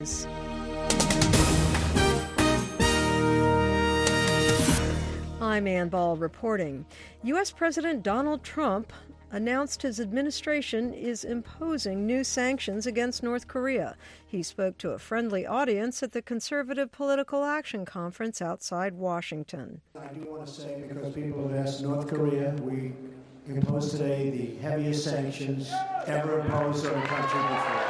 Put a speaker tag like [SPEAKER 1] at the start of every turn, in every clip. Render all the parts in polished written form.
[SPEAKER 1] I'm Ann Ball reporting. U.S. President Donald Trump announced his administration is imposing new sanctions against North Korea. He spoke to a friendly audience at the Conservative Political Action Conference outside Washington.
[SPEAKER 2] I do want to say, because people have asked, North Korea, we imposed today the heaviest sanctions ever imposed on a country before.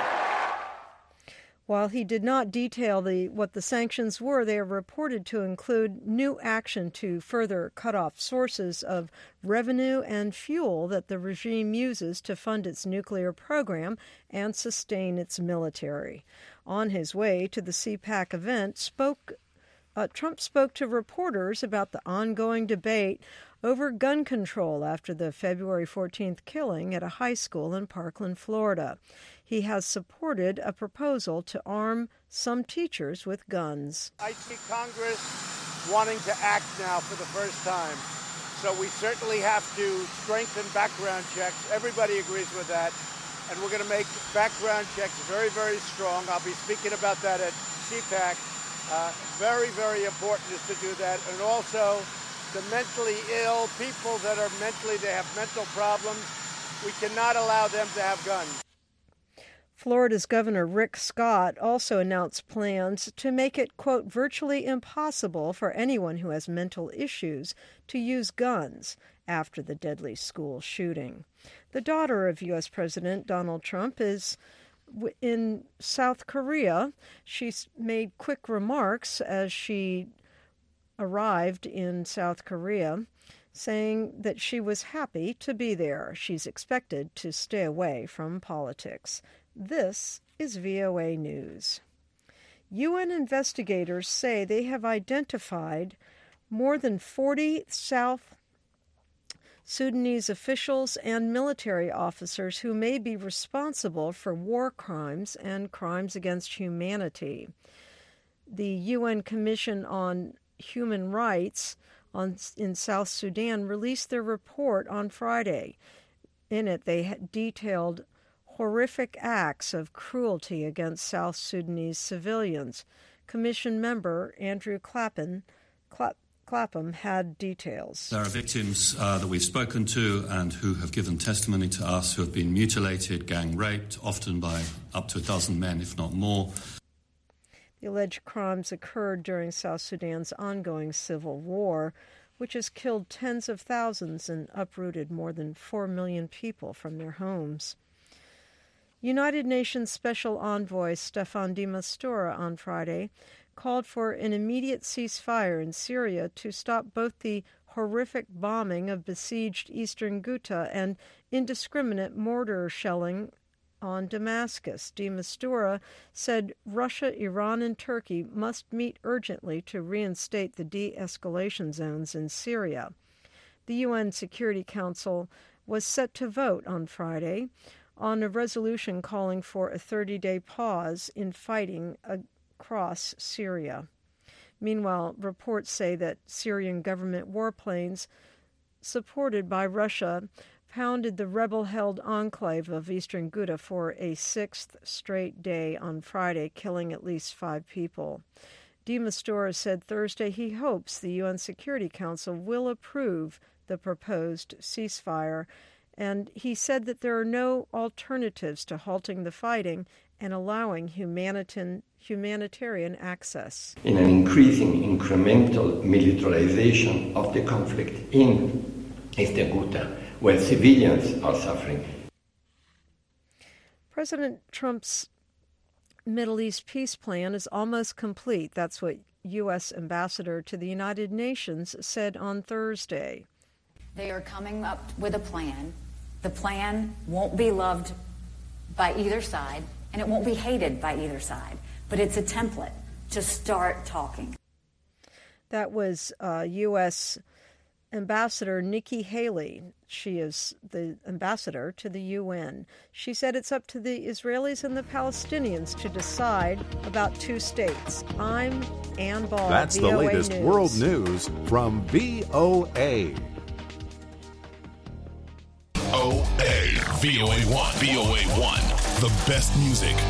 [SPEAKER 1] While he did not detail what the sanctions were, they are reported to include new action to further cut off sources of revenue and fuel that the regime uses to fund its nuclear program and sustain its military. On his way to the CPAC event, Trump spoke to reporters about the ongoing debate over gun control after the February 14th killing at a high school in Parkland, Florida. He has supported a proposal to arm some teachers with guns.
[SPEAKER 3] I see Congress wanting to act now for the first time. So we certainly have to strengthen background checks. Everybody agrees with that. And we're going to make background checks very, very strong. I'll be speaking about that at CPAC. Very, very important is to do that. And also the mentally ill, people that are they have mental problems, we cannot allow them to have guns.
[SPEAKER 1] Florida's Governor Rick Scott also announced plans to make it, quote, virtually impossible for anyone who has mental issues to use guns after the deadly school shooting. The daughter of U.S. President Donald Trump is in South Korea. She's made quick remarks as she arrived in South Korea, saying that she was happy to be there. She's expected to stay away from politics. This is VOA News. UN investigators say they have identified more than 40 South Sudanese officials and military officers who may be responsible for war crimes and crimes against humanity. The UN Commission on Human Rights in South Sudan released their report on Friday. In it, they detailed horrific acts of cruelty against South Sudanese civilians. Commission member Andrew Clapham had details.
[SPEAKER 4] There are victims that we've spoken to and who have given testimony to us who have been mutilated, gang raped, often by up to a dozen men, if not more.
[SPEAKER 1] The alleged crimes occurred during South Sudan's ongoing civil war, which has killed tens of thousands and uprooted more than 4 million people from their homes. United Nations Special Envoy Staffan de Mistura on Friday called for an immediate ceasefire in Syria to stop both the horrific bombing of besieged eastern Ghouta and indiscriminate mortar shelling on Damascus. De Mistura said Russia, Iran, and Turkey must meet urgently to reinstate the de-escalation zones in Syria. The UN Security Council was set to vote on Friday on a resolution calling for a 30-day pause in fighting across Syria. Meanwhile, reports say that Syrian government warplanes supported by Russia pounded the rebel-held enclave of eastern Ghouta for a sixth straight day on Friday, killing at least 5 people. De Mistura said Thursday he hopes the UN Security Council will approve the proposed ceasefire, and he said that there are no alternatives to halting the fighting and allowing humanitarian access.
[SPEAKER 5] In an increasing incremental militarization of the conflict in Eastern Ghouta, where civilians are suffering.
[SPEAKER 1] President Trump's Middle East peace plan is almost complete. That's what U.S. Ambassador to the United Nations said on Thursday.
[SPEAKER 6] They are coming up with a plan. The plan won't be loved by either side, and it won't be hated by either side. But it's a template to start talking.
[SPEAKER 1] That was U.S. Ambassador Nikki Haley. She is the ambassador to the UN. She said it's up to the Israelis and the Palestinians to decide about 2 states. I'm Ann Ball.
[SPEAKER 7] That's
[SPEAKER 1] VOA
[SPEAKER 7] the latest
[SPEAKER 1] News.
[SPEAKER 7] world news from VOA.
[SPEAKER 8] VOA 1. VOA 1. The best music